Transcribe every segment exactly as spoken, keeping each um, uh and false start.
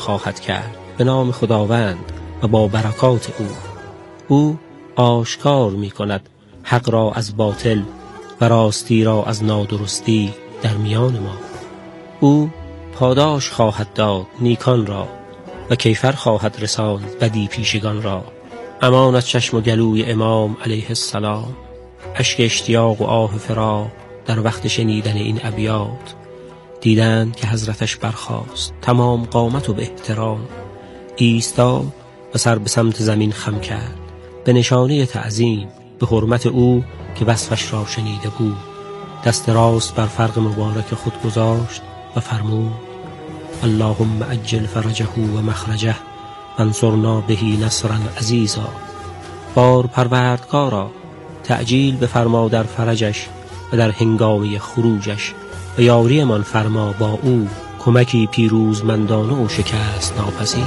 خواهد کرد به نام خداوند و با برکات او. او آشکار می کند حق را از باطل و راستی را از نادرستی در میان ما. او پاداش خواهد داد نیکان را و کیفر خواهد رساند بدی پیشگان را. امان از چشم و گلوی امام علیه السلام. اشک اشتیاق و آه فراق در وقت شنیدن این ابیات. دیدند که حضرتش برخاست تمام قامت و به احترام، ایستاد و سر به سمت زمین خم کرد به نشانه تعظیم به حرمت او که وصفش را شنیده بود. دست راست بر فرق مبارک خود گذاشت و فرمود: اللهم عجل فرجه و مخرجه وانصرنا به نصرا عزیزا. بار پروردگارا تعجیل بفرما در فرجش و در هنگامی خروجش و یاری من فرما با او کمکی پیروزمندانه و شکست ناپذیر.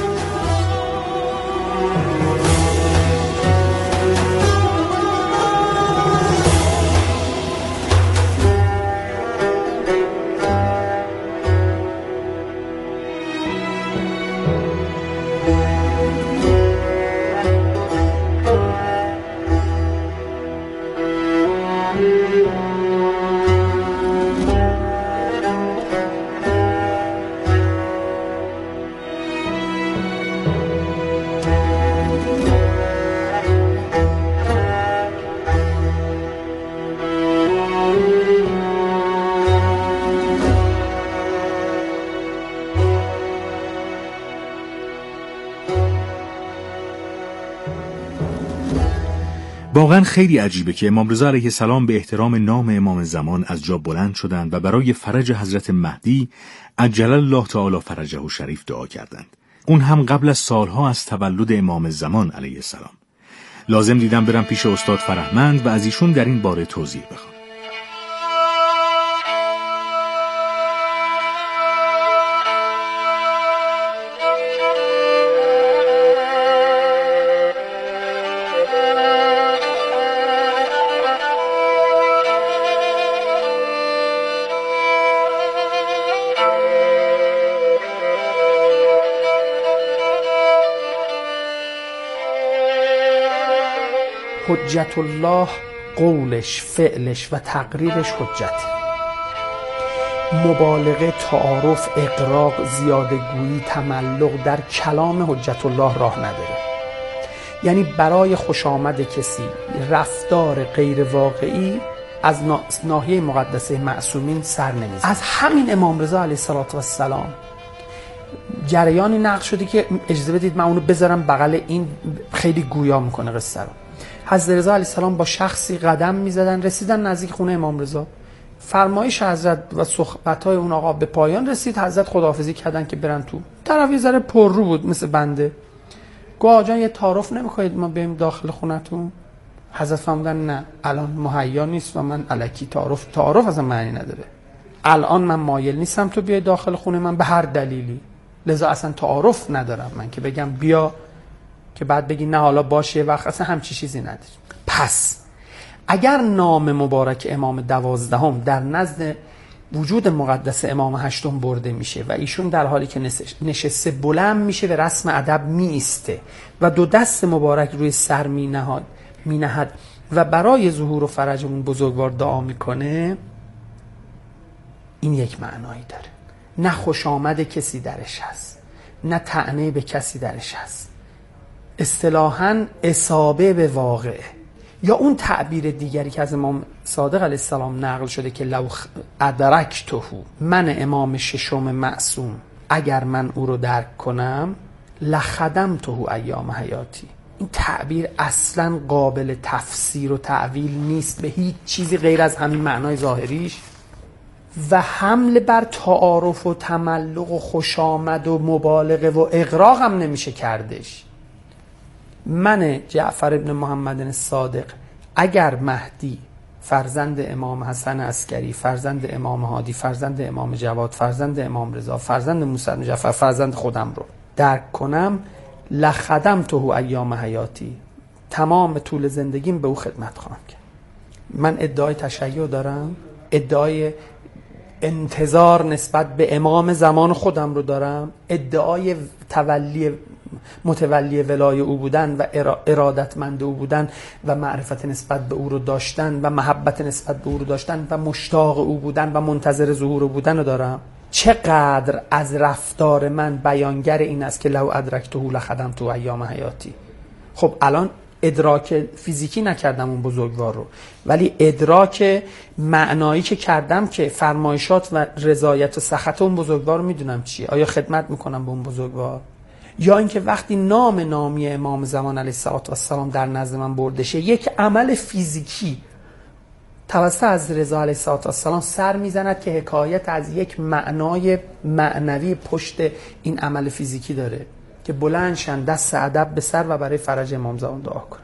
واقعا خیلی عجیبه که امام رضا علیه السلام به احترام نام امام زمان از جا بلند شدند و برای فرج حضرت مهدی عجل الله تعالی فرجه و شریف دعا کردند. اون هم قبل از سالها از تولد امام زمان علیه السلام. لازم دیدم برم پیش استاد فرهمند و از ایشون در این باره توضیح بخوام. حجت الله قولش، فعلش و تقریرش حجت. مبالغه، تعارف، اقراق، زیاده گویی، تملق در کلام حجت الله راه نداره. یعنی برای خوش آمد کسی رفتار غیر واقعی از ناحیه مقدسه معصومین سر نمیزنه. از همین امام رضا علیه السلام جریانی نقل شده که اجازه بدید من اونو بذارم بغل این، خیلی گویا میکنه قصه رو. حضرت رضا علیه السلام با شخصی قدم میزدن، رسیدن نزدیک خونه امام رضا. فرمایش حضرت و صحبت‌های اون آقا به پایان رسید. حضرت خداحافظی کردن که برن تو. طرف یه ذره پررو بود مثل بنده. گفت آقا جان یه تعارف نمی‌کنید ما بریم داخل خونتون؟ حضرت فرمودن نه الان مهیا نیست و من الکی تعارف تعارف اصلا معنی نداره. الان من مایل نیستم تو بیای داخل خونه من به هر دلیلی. لذا اصلا تعارف ندارم من که بگم بیا که بعد بگی نه حالا باشه وقت اصلا همچی چیزی نداره. پس اگر نام مبارک امام دوازدهم در نزد وجود مقدس امام هشتم برده میشه و ایشون در حالی که نشسته بلند میشه به رسم ادب میسته و دو دست مبارک روی سر مینهاد مینهد و برای ظهور و فرج اون بزرگوار دعا میکنه، این یک معنایی داره. نه خوش آمد کسی درش هست، نه طعنه به کسی درش هست، اصطلاحاً اصابه به واقعه. یا اون تعبیر دیگری که از امام صادق علیه السلام نقل شده که لو ادرکته، من امام ششم معصوم اگر من او رو درک کنم لخدمته ایام حیاتی. این تعبیر اصلاً قابل تفسیر و تعویل نیست به هیچ چیزی غیر از همین معنای ظاهریش و حمل بر تعارف و تملق و خوشامد و مبالغه و اغراق هم نمیشه کردش. من جعفر ابن محمد الصادق اگر مهدی فرزند امام حسن عسکری، فرزند امام هادی، فرزند امام جواد، فرزند امام رضا، فرزند موسی بن جعفر، فرزند خودم رو درک کنم لخدمته ایام حیاتی، تمام طول زندگیم به او خدمت خواهم کرد. من ادعای تشیع دارم، ادعای انتظار نسبت به امام زمان خودم رو دارم، ادعای تولی متولی ولای او بودن و ارادتمند او بودن و معرفت نسبت به او رو داشتن و محبت نسبت به او رو داشتن و مشتاق او بودن و منتظر ظهور او بودن رو دارم. چقدر از رفتار من بیانگر این است که لو ادرکته لخدمت ایام حیاتی. خب الان ادراک فیزیکی نکردم اون بزرگوار رو، ولی ادراک معنایی که کردم که فرمایشات و رضایت و سخط اون بزرگوار رو میدونم چیه. آیا خدمت میکنم به اون بزرگوار؟ یا اینکه وقتی نام نامی امام زمان علیه السلام در نزد من برده شه، یک عمل فیزیکی توسط از رضا علیه السلام سر میزند که حکایت از یک معنای معنوی پشت این عمل فیزیکی داره که بلند شن دست ادب به سر و برای فرج امام زمان دعا کنن.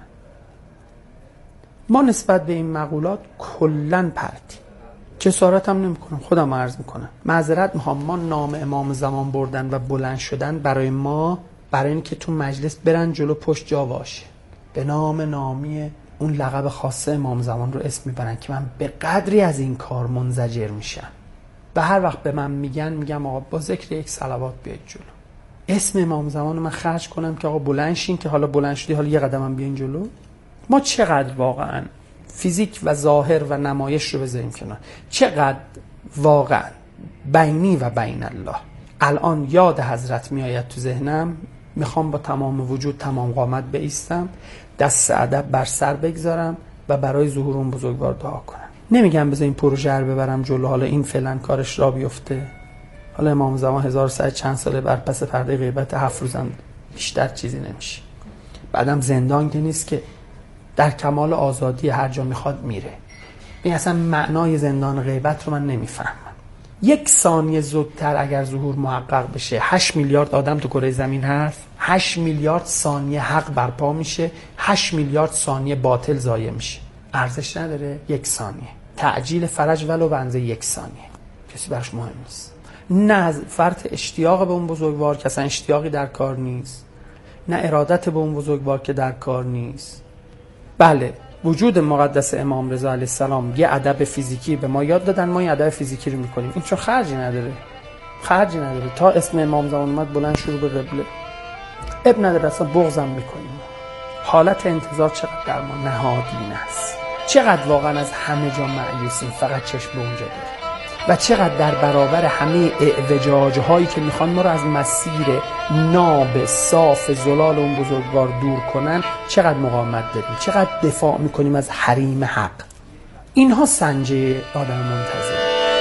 ما نسبت به این مقولات کلن پرتیم. جسارت هم نمی کنم، خودم عرض میکنم، معذرت میخوام. ما نام امام زمان بردن و بلند شدن برای ما، برای این که تو مجلس برن جلو پشت جا باشه، به نام نامی اون لقب خاصه امام زمان رو اسم میبرن که من به قدری از این کار منزجر میشم. به هر وقت به من میگن میگم آقا با ذکر یک صلوات بیاید جلو، اسم امام زمان رو من خرج کنم که آقا بلند شین، که حالا بلند شدی حالا یه قدمم بیاین جلو. ما چقدر واقعا فیزیک و ظاهر و نمایش رو بذاریم کنار، چقدر واقعا بینی و بین الله. الان یاد حضرت میآید تو ذهنم، میخوام با تمام وجود تمام قامت بایستم، دست ادب بر سر بگذارم و برای ظهور اون بزرگوار دعا کنم. نمیگم بذار این پروژه رو ببرم جلو، حالا این فعلا کارش را بیفته، حالا امام زمان هزار و صد چند ساله بر پس پرده غیبت هفت روزم بیشتر چیزی نمیشه. بعدم زندان که نیست که در کمال آزادی هر جا میخواد میره. این اصلا معنای زندان غیبت رو من نمیفهمم. یک ثانیه زودتر اگر ظهور محقق بشه، هشت میلیارد آدم تو کره زمین هست، هشت میلیارد ثانیه حق برپا میشه، هشت میلیارد ثانیه باطل ضایع میشه. ارزش نداره یک ثانیه تعجیل فرج ولو به اندازه یک ثانیه؟ کسی براش مهم نیست. نه فرط اشتیاق به اون بزرگوار که اصلا اشتیاقی در کار نیست، نه ارادت به اون بزرگوار که در کار نیست. بله وجود مقدس امام رضا علیه السلام یه ادب فیزیکی به ما یاد دادن، ما این ادب فیزیکی رو میکنیم. این چون خرجی نداره، خرجی نداره. تا اسم امام زمان اومد بلند شروع به قبله، اب نداره، اصلا بغضم میکنیم. حالت انتظار چقدر در ما نهادین است، چقدر واقعا از همه جا مایوسیم، فقط چشم به اونجا داریم و چقدر در برابر همه اعوجاج هایی که میخوان ما رو از مسیر ناب صاف زلال اون بزرگوار دور کنن چقدر مقاومت داریم، چقدر دفاع میکنیم از حریم حق. اینها سنجه آدم منتظر.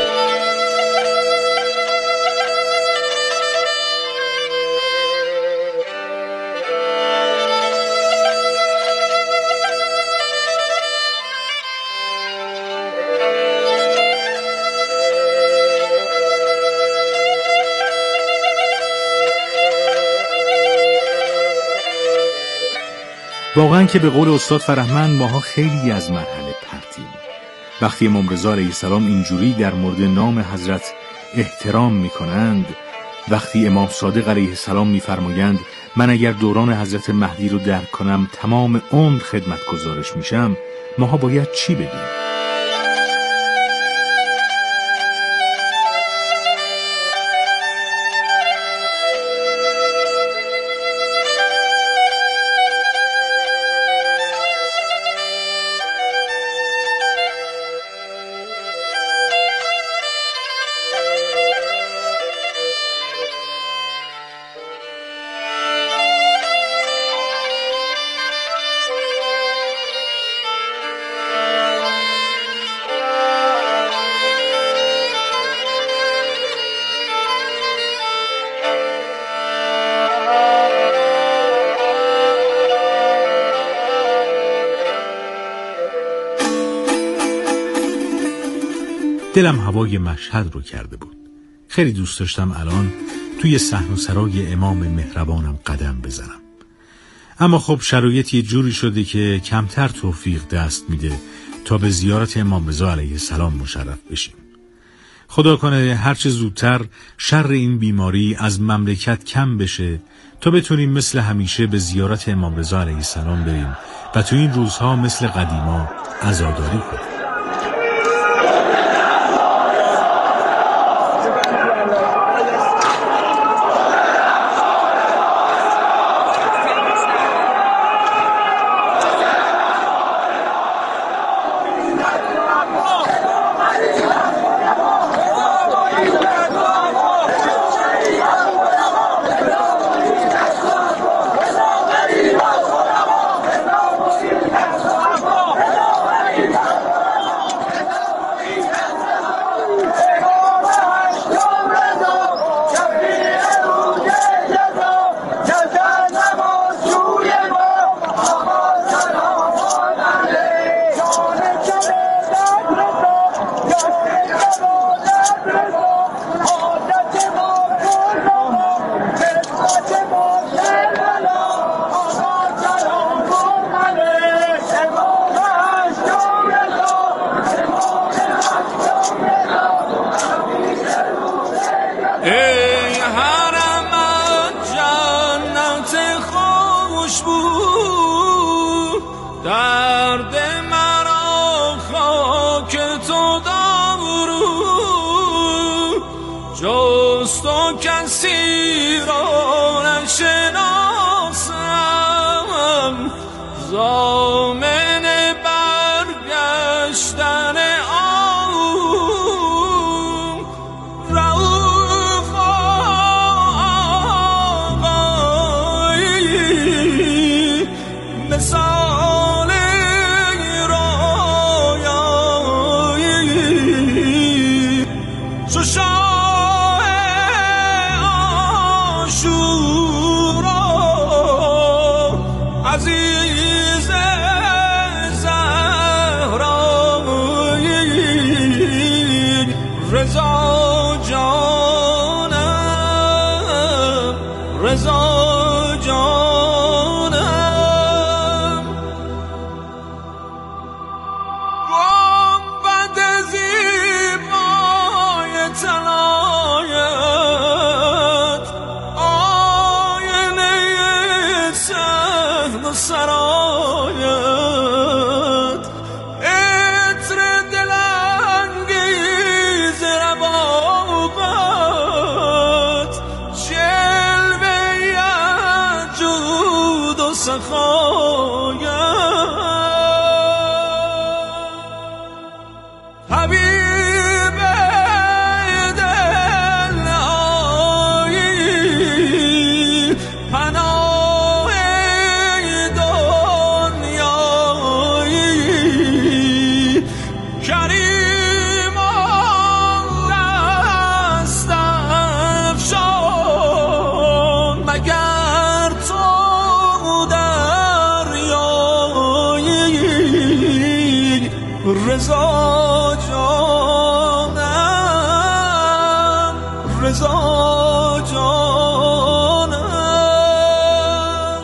واقعا که به قول استاد فرهمند ماها خیلی از مرحله پرتیم. وقتی امام رضا علیه السلام اینجوری در مورد نام حضرت احترام میکنند، وقتی امام صادق علیه السلام میفرمایند من اگر دوران حضرت مهدی رو درک کنم تمام عمر خدمت گزارش میشم، ماها باید چی بگیم؟ دلم هوای مشهد رو کرده بود. خیلی دوست داشتم الان توی صحن و سرای امام مهربانم قدم بزنم. اما خب شرایط یه جوری شده که کمتر توفیق دست میده تا به زیارت امام رضا علیه السلام مشرف بشیم. خدا کنه هرچه زودتر شر این بیماری از مملکت کم بشه تا بتونیم مثل همیشه به زیارت امام رضا علیه السلام بریم و تو این روزها مثل قدیما عزاداری کنیم. رضا جانم گنبد زیبای طلایت آینه صحن و سرایت عطر دلانگیز ربابت جلوه جود و سخایت حبیب دل آیی پناه دنیایی کریم دست افشان مگر تو دریایی رضا جانم رضا جانم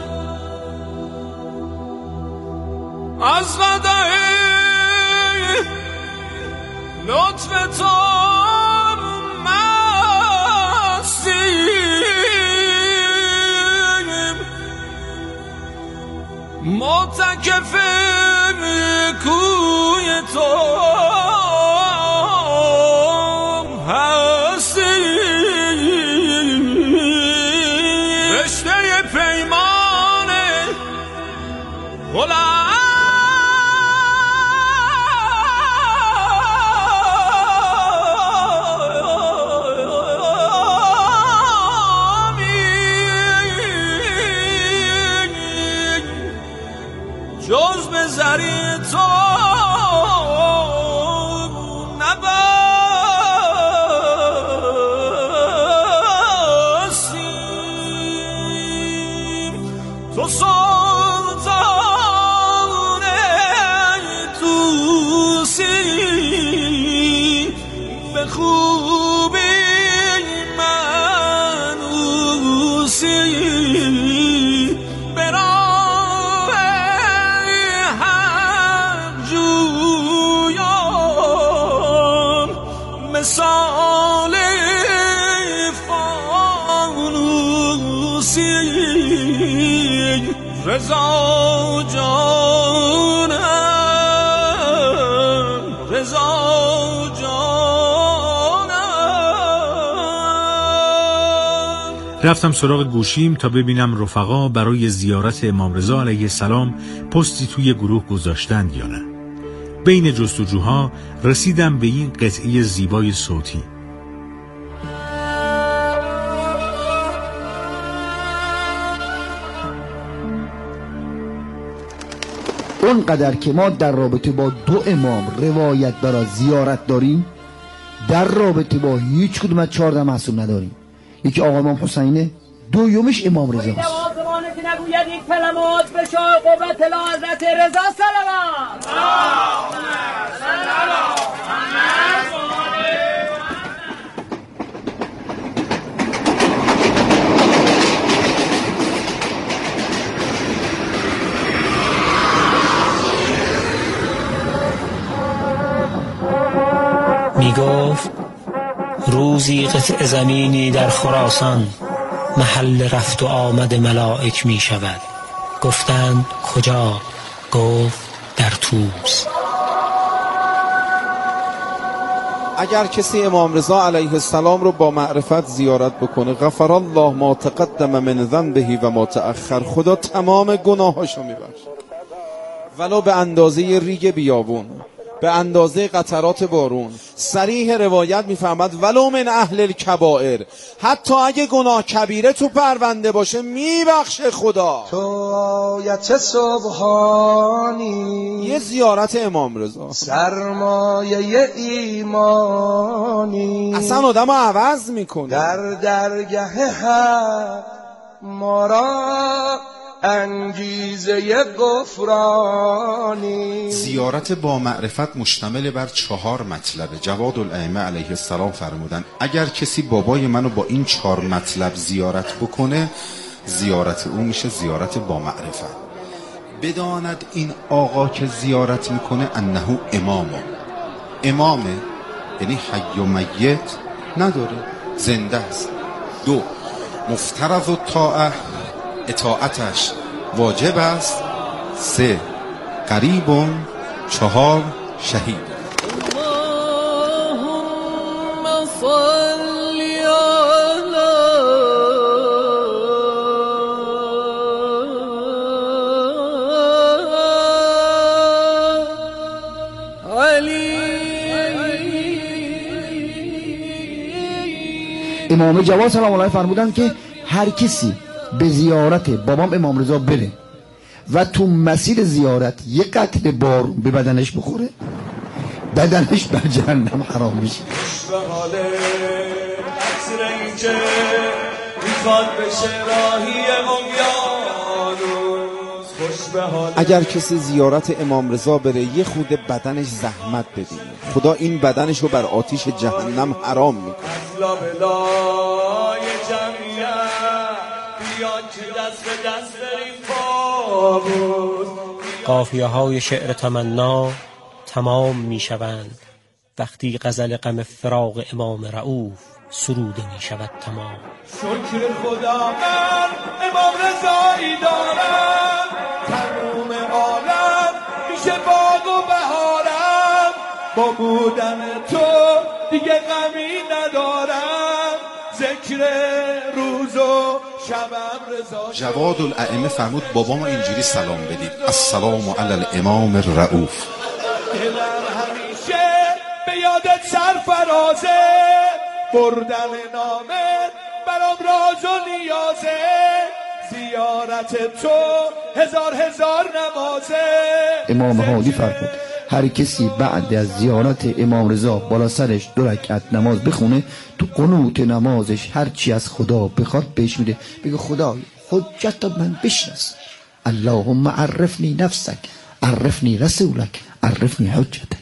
از قدر لطف تو مستیم معتکف کوی تو هستیم رشته پیمان غلامی جز به زری تو نبستیم تو سلطان توسی به خوبی منوسی به راه حق جویان مثال فانوسی رضا جانم رضا جانم. رفتم سراغ گوشیم تا ببینم رفقا برای زیارت امام رضا علیه السلام پستی توی گروه گذاشتند یا نه. بین جستجوها رسیدم به این قطعه زیبای صوتی. اونقدر که ما در رابطه با دو امام روایت برای زیارت داریم در رابطه با هیچ کدوم از چهارده محصول نداریم. یکی آقا امام حسینه، دومیش امام رضا است. نوازمانه که نگوید یک کلمات به شاه قوت الی حضرت رضا صلوات. می گفت روزی قطع زمینی در خراسان محل رفت و آمد ملائک می شود. گفتند کجا؟ گفت در طوس. اگر کسی امام رضا علیه السلام رو با معرفت زیارت بکنه غفر الله ما تقدم من ذنبه و ما تأخر، خدا تمام گناهاشو میبخشه ولو به اندازه ریگ بیابون، به اندازه قطرات بارون. صریح روایت میفهمد ولو من اهل الکبائر، حتی اگه گناه کبیره تو پرونده باشه میبخشه خدا. تو آیت سبحانی یه زیارت امام رضا سرمایه ایمانی اصلا آدم رو عوض میکنه. در درگه حق ما را انگیزه غفرانی. زیارت با معرفت مشتمل بر چهار مطلبه. جواد الائمه علیه السلام فرمودن اگر کسی بابای منو با این چهار مطلب زیارت بکنه زیارت او میشه زیارت با معرفت. بداند این آقا که زیارت میکنه انه امامه، امامه یعنی حی و میت نداره، زنده است. دو، مفترض الطاعه، اطاعتش واجب است. سه، قریب. چهار، شهید. اللهم صل علی امام جواد سلام الله فرمودن که هر کسی به زیارت بابام امام رضا بره و تو مسیر زیارت یک قطره بارون به بدنش بخوره، بدنش بر جهنم حرام میشه. به حال عصر اینجا میخواد بشه راهی اقیانوس، خوش به حال. اگر کسی زیارت امام رضا بره یه خود بدنش زحمت ببینه، خدا این بدنش رو بر آتیش جهنم حرام میکنه. اصلا بلای جمعیت بیان که دست به دست بریم پابوز. قافیه های شعر تمنا تمام می شوند وقتی غزل غم فراق امام رؤوف سروده می شود تمام. شکر خدا من امام رضایی دارم، تموم عالم میشه باغ و بهارم، با بودن تو دیگه غمی ندارم، ذکر روز و شبم رضا. جواد الائمه فرمود بابامو اینجوری سلام بدید: السلام علی الامام الرؤوف. دلم همیشه به یادت سرفرازه، بردن نامت برام راز و نیازه، زیارت تو هزار هزار نمازه. امام هادی فرمود هر کسی بعد از زیارت امام رضا بالا سرش دو رکعت نماز بخونه، تو قنوت نمازش هر چی از خدا بخواد بهش میده. بگه خدا حجت من بشناس، اللهم عرفنی نفسک، عرفنی رسولک، عرفنی حجتک.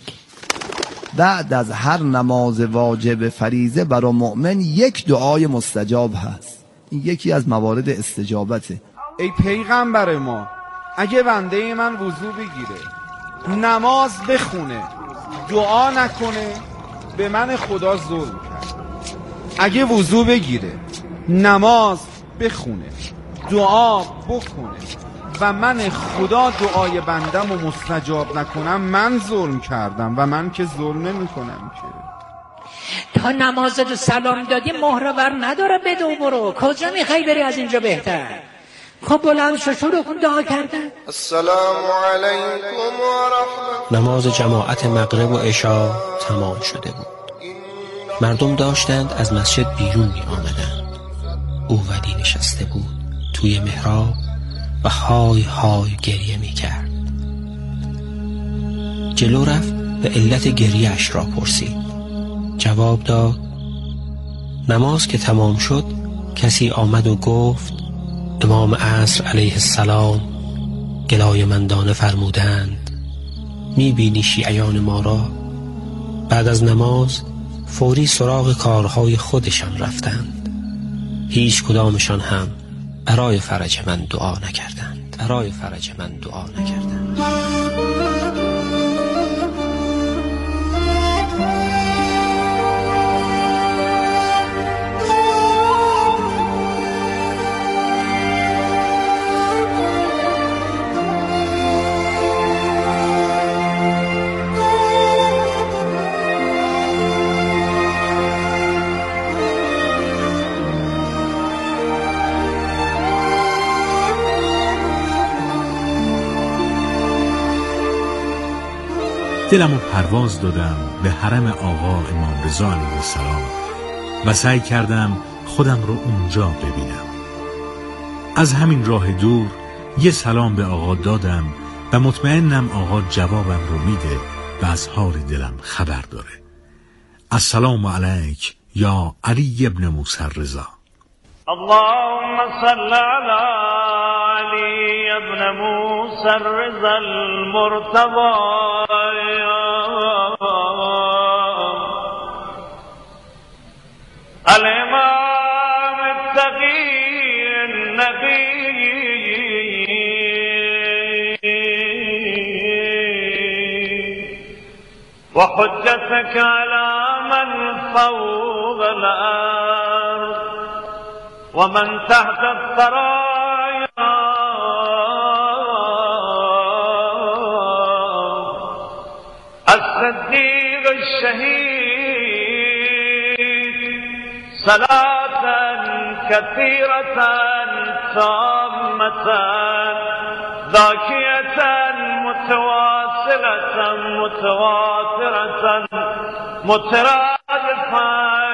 بعد از هر نماز واجب فریضه برای مؤمن یک دعای مستجاب هست. این یکی از موارد استجابته. ای پیغمبر ما، اگه بنده من وضو بگیره نماز بخونه دعا نکنه به من خدا ظلم کرد. اگه وضو بگیره نماز بخونه دعا بکنه و من خدا دعای بندم و مستجاب نکنم، من ظلم کردم و من که ظلم نمی کنم که. تا نمازت سلام دادی مهرور نداره بدو برو، کجا میخوای بری از اینجا بهتر؟ خب بلند شو شروع کن دعا کردن. السلام علیکم و رحمت. نماز جماعت مغرب و عشا تمام شده بود. مردم داشتند از مسجد بیرون می آمدند. او ولی نشسته بود توی محراب و های های گریه می کرد. جلو رفت و علت گریهش را پرسید. جواب داد: نماز که تمام شد کسی آمد و گفت امام عصر علیه السلام گلای مندانه فرمودند می بینی شیعیان ما را؟ بعد از نماز فوری سراغ کارهای خودشان رفتند. هیچ کدامشان هم برای فرج من دعا نکردند. برای فرج من دعا نکردند. دلمو پرواز دادم به حرم آقا امام رضا علیه السلام و سعی کردم خودم رو اونجا ببینم. از همین راه دور یه سلام به آقا دادم و مطمئنم آقا جوابم رو میده و از حال دلم خبر داره. السلام علیک یا علی ابن موسی الرضا. اللهم صل على علی ابن موسی الرضا المرتضى الامام التقی النقی وحجتك على من فوق الأرض ومن تحت الثرايا الصديق الشهيد صلاة كثيرة تامة ذاكية متواصلة متواترة مترادفة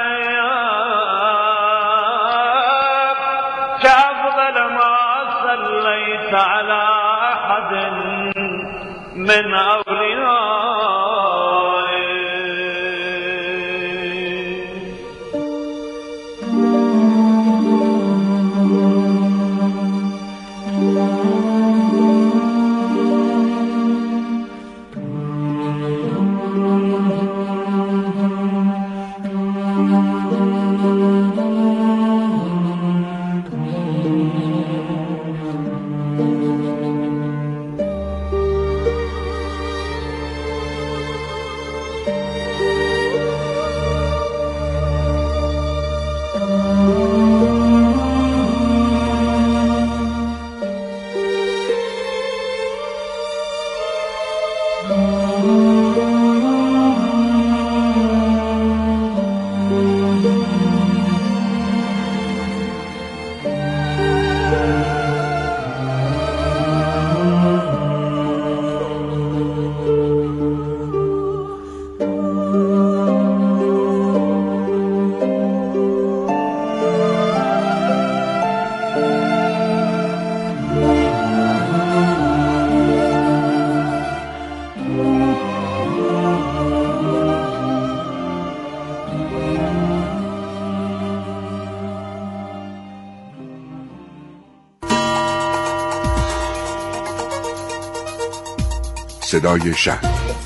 كأفضل ما صليت على أحد من أوليائك. صدای شهر.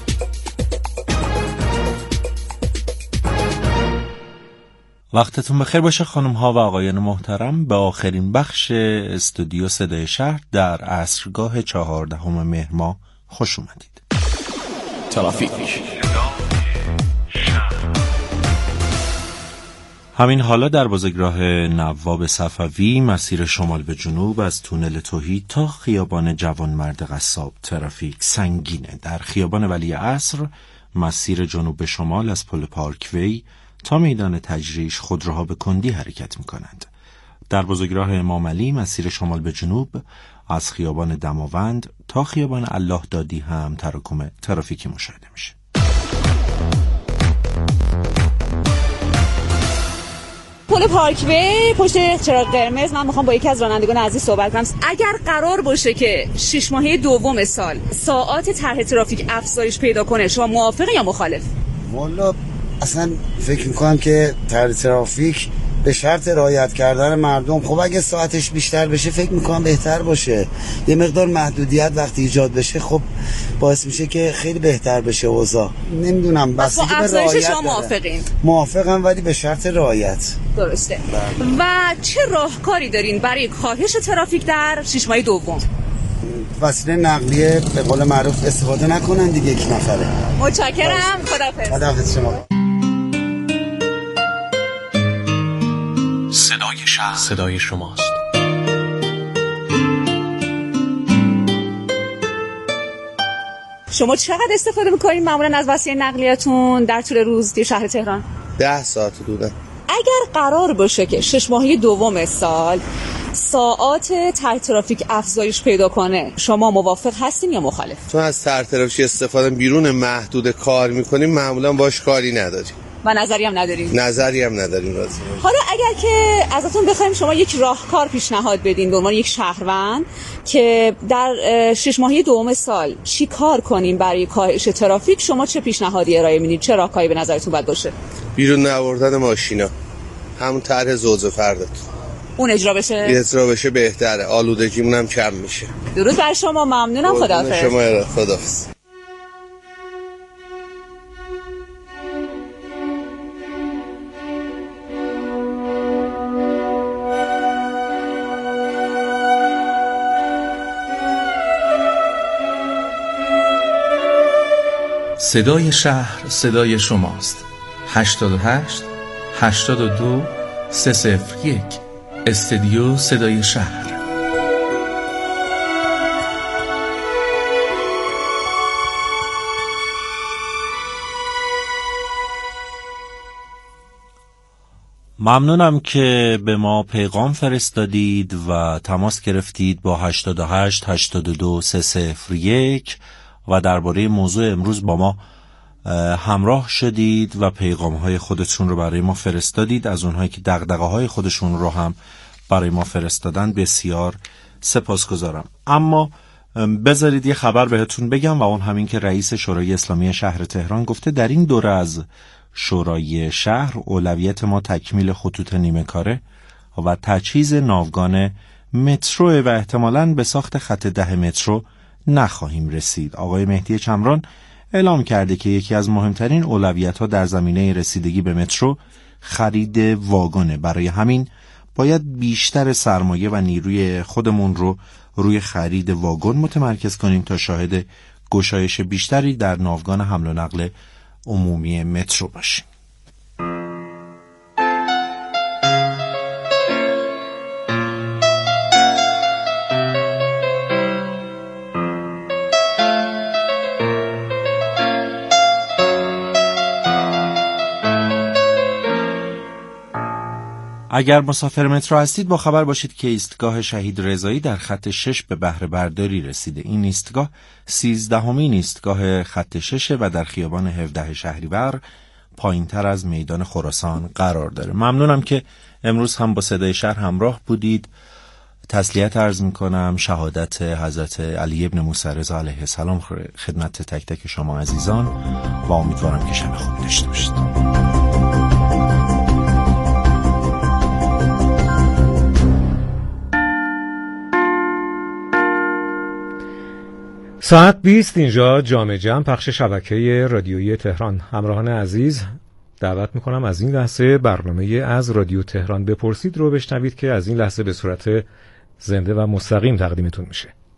وقتتون بخیر باشه خانم ها و آقایان محترم. به آخرین بخش استودیو صدای شهر در عصرگاه چهاردهم مهر ماه خوش اومدید. ترافیک. همین حالا در بزرگراه نواب صفوی مسیر شمال به جنوب از تونل توحید تا خیابان جوانمرد قصاب ترافیک سنگینه. در خیابان ولی عصر مسیر جنوب به شمال از پل پارکوی تا میدان تجریش خودروها به کندی حرکت میکنند. در بزرگراه امام علی مسیر شمال به جنوب از خیابان دماوند تا خیابان الله دادی هم تراکم ترافیکی مشاهده میشه. پل پارکوی پشت چراغ قرمز. من میخوام با یکی از رانندگان عزیز صحبت کنم. اگر قرار باشه که شش ماهه دوم سال ساعات طرح ترافیک افزایش پیدا کنه، شما موافقی یا مخالف؟ والا اصلا فکر میکنم که طرح ترافیک به شرط رعایت کردن مردم. خب اگه ساعتش بیشتر بشه فکر میکنم بهتر باشه. یه مقدار محدودیت وقتی ایجاد بشه خب باعث میشه که خیلی بهتر بشه اوضاع. نمیدونم بس با افزایش شما موافقین؟ موافقم ولی به شرط رعایت. درسته. و چه راهکاری دارین برای کاهش ترافیک در شش ماه دوم؟ وسیله نقلیه به قول معروف استفاده نکنن دیگه یک نفره. متشکرم. خداحافظ. خداحافظ شما. صدای شهر صدای شماست. شما چقدر استفاده میکنین معمولا از وسایل نقلیه‌تون در طول روز توی شهر تهران؟ ده ساعت دورم. اگر قرار باشه که شش ماهه دوم سال ساعات طرح ترافیک افزایش پیدا کنه، شما موافق هستین یا مخالف؟ چون از طرح ترافیک استفاده بیرون محدود کار میکنیم معمولا باش کاری نداریم و نظری هم نداریم. نظری هم نداریم راضی. حالا اگر که ازتون بخوایم شما یک راهکار پیشنهاد بدین به عنوان یک شهروند که در شش ماهه دوم سال چی کار کنیم برای کاهش ترافیک، شما چه پیشنهادی ارائه میدید؟ چه راهکاری به نظرتون باید باشه؟ بیرون نوردن ماشینا، همون طرح زوج فردت اون اجرا بشه؟ اجرا بشه بهتره، آلودگیمون هم کم میشه. درود بر شما، ممنونم. خداحافظ. شما خداحافظ. صدای شهر صدای شماست. هشتاد و هشت هشتاد و دو سه صفر یک استدیو صدای شهر. ممنونم که به ما پیغام فرستادید و تماس گرفتید با هشتاد و هشت هشتاد و دو سه صفر یک و درباره موضوع امروز با ما همراه شدید و پیغام‌های خودتون رو برای ما فرستادید. از اونهایی که دغدغه‌های خودشون رو هم برای ما فرستادن بسیار سپاسگزارم. اما بذارید یه خبر بهتون بگم و اون همین که رئیس شورای اسلامی شهر تهران گفته در این دوره از شورای شهر اولویت ما تکمیل خطوط نیمه کاره و تجهیز ناوگان مترو و احتمالاً به ساخت خط ده مترو نخواهیم رسید. آقای مهدی چمران اعلام کرده که یکی از مهمترین اولویت‌ها در زمینه رسیدگی به مترو خرید واگنه. برای همین باید بیشتر سرمایه و نیروی خودمون رو روی خرید واگن متمرکز کنیم تا شاهد گشایش بیشتری در ناوگان حمل و نقل عمومی مترو باشیم. اگر مسافر مترو هستید با خبر باشید که ایستگاه شهید رضایی در خط شش به بهره برداری رسیده. این ایستگاه سیزدهمین ایستگاه خط شش و در خیابان هفده شهریور پایین تر از میدان خراسان قرار داره. ممنونم که امروز هم با صدای شهر همراه بودید. تسلیت عرض می کنم. شهادت حضرت علی ابن موسی رضا علیه السلام خدمت تک تک شما عزیزان و امیدوارم که شب خوبی داشته باشید. ساعت بیست اینجا جامع جمع پخش شبکه رادیویی تهران. همراهان عزیز دعوت میکنم از این لحظه برنامه از رادیو تهران بپرسید رو بشنوید که از این لحظه به صورت زنده و مستقیم تقدیمتون میشه.